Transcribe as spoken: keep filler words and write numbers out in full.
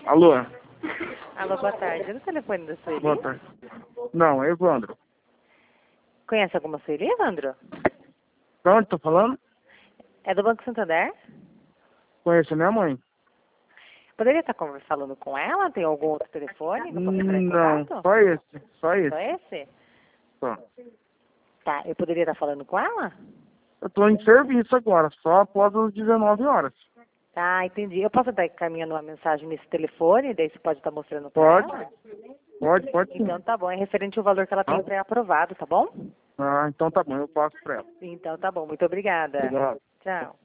Alô? Alô, boa tarde. É no telefone da Sueli? Boa tarde. Não, é Evandro. Conhece alguma Sueli, Evandro? De onde tô falando? É do Banco Santander? Conheço a minha mãe. Poderia estar conversando falando com ela? Tem algum outro telefone que eu possa entrar em Não, contato? só esse. Só Só esse. esse? Só. Tá, eu poderia estar falando com ela? Eu tô em serviço agora, só após as dezenove horas. Tá, entendi. Eu posso estar encaminhando uma mensagem nesse telefone, daí você pode estar mostrando pra Pode? ela? Pode, pode sim. Então tá bom, é referente ao valor que ela tem Ah. pré-aprovado, tá bom? Ah, então tá bom, eu passo pra ela. Então tá bom, muito obrigada. Obrigado. Tchau.